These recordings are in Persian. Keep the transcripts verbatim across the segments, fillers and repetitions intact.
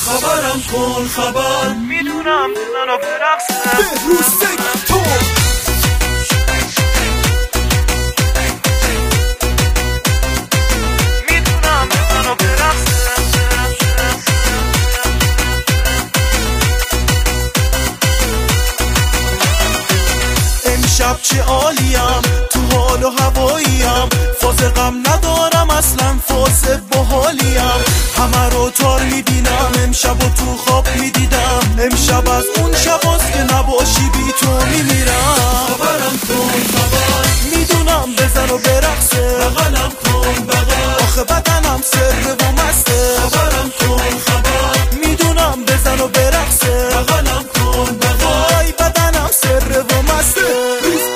خبرم کن خبر، میدونم بزن و برقصم بهروز سکتور. میدونم بزن و برقصم. امشب چه عالیم، تو حال و هواییم، فاز غم ندارم اصلا، فاز باحالیم. همه رو تار میبینم، امشب و تو خواب میدیدم، امشب از اون شباست که نباشی بی تو میمیرم. خبرم کن خبر، میدونم بزن و برقصه، بغلم کن بغل، آخه بدنم سره و مسته. خبرم کن خبر، میدونم بزن و برقصه، بغلم کن بغل، آی بدنم سره و مسته.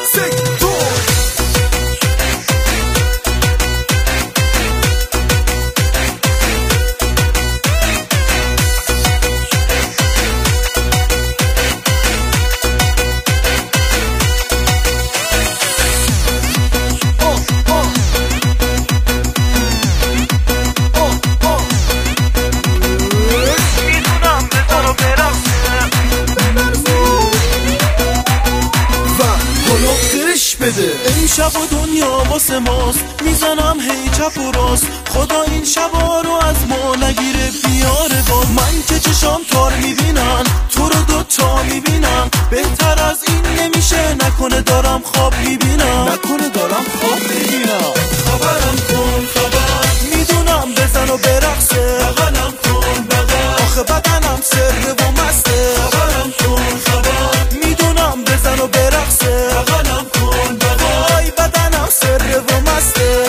امشب و دنیا واسه ماست، میزنم هی چپ و راست، خدا این شبا رو از ما نگیره بیاره باز. من که چشام تار میبینن، تو رو دوتا میبینم، بهتر از این نمیشه، نکنه دارم خواب میبینم، نکنه دارم خواب میبینم. خبرم کن خبر، میدونم بزن و برقصه، بغلم کن بغل، آخه بدنم سره و مسته. خبرم کن خبر، میدونم بزن و برقصه، بغلم کن بغل، بدنم سره و مسته.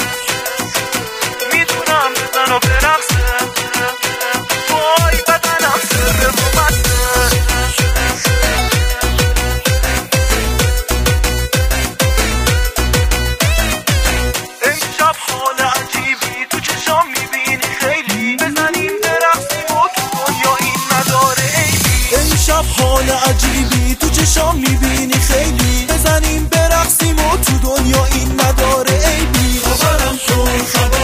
میدونم بزن و برقصم، وای بدنم سره و مسته. امشب حال عجیبی تو چشام میبینی خیلی، بزنیم برقصیم و تو دنیا این نداره عیبی. امشب حال عجیبی تو چشام میبینی خیلی، بزنیم برقصیم و تو دنیا این نداره عیبی. خبرم کن خبر،